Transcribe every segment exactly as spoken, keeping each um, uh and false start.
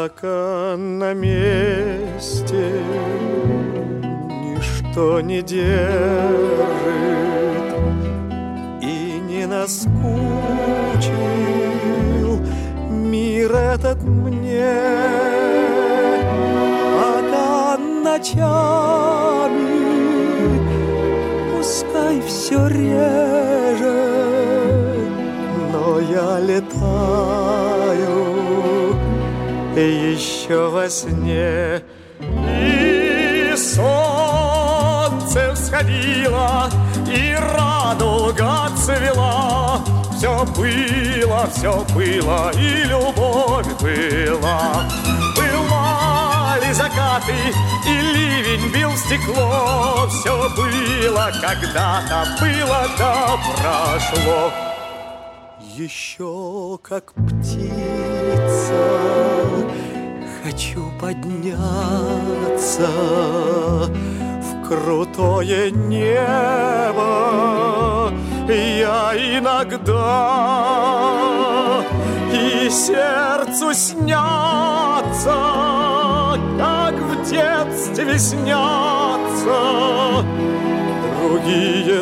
Пока на месте ничто не держит и не наскучил мир этот мне, пока ночами пускай все реже, но я летаю еще во сне. И солнце всходило, и радуга цвела. Все было, все было, и любовь была. Бывали закаты, и ливень бил в стекло. Все было когда-то, было да прошло. Еще как птица хочу подняться в крутое небо я иногда, и сердцу снятся, как в детстве снятся другие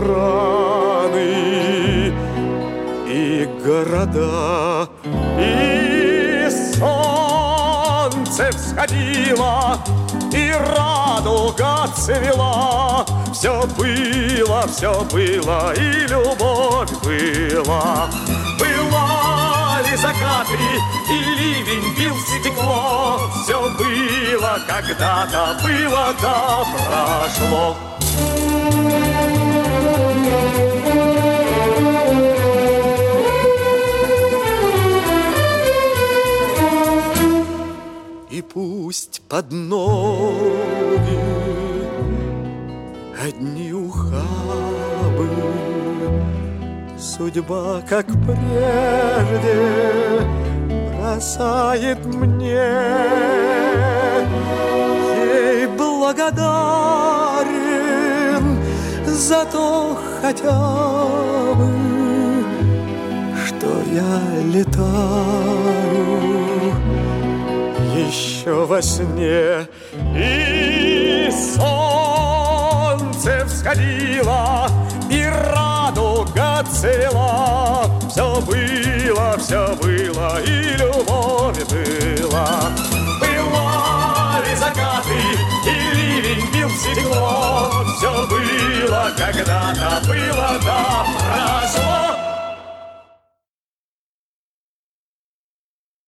страны и города. И солнце всходило, и радуга цвела. Все было, все было, и любовь была. Бывали закаты, и ливень бил в стекло. Все было когда-то, было да прошло. И пусть под ноги одни ухабы, судьба, как прежде, бросает мне. Ей благодарен за то хотя бы, что я летаю еще во сне. И солнце всходило, и радуга цвела. Все было, все было, и любовь была. Бывали закаты, и ливень бил в стекло. Все было когда-то, было да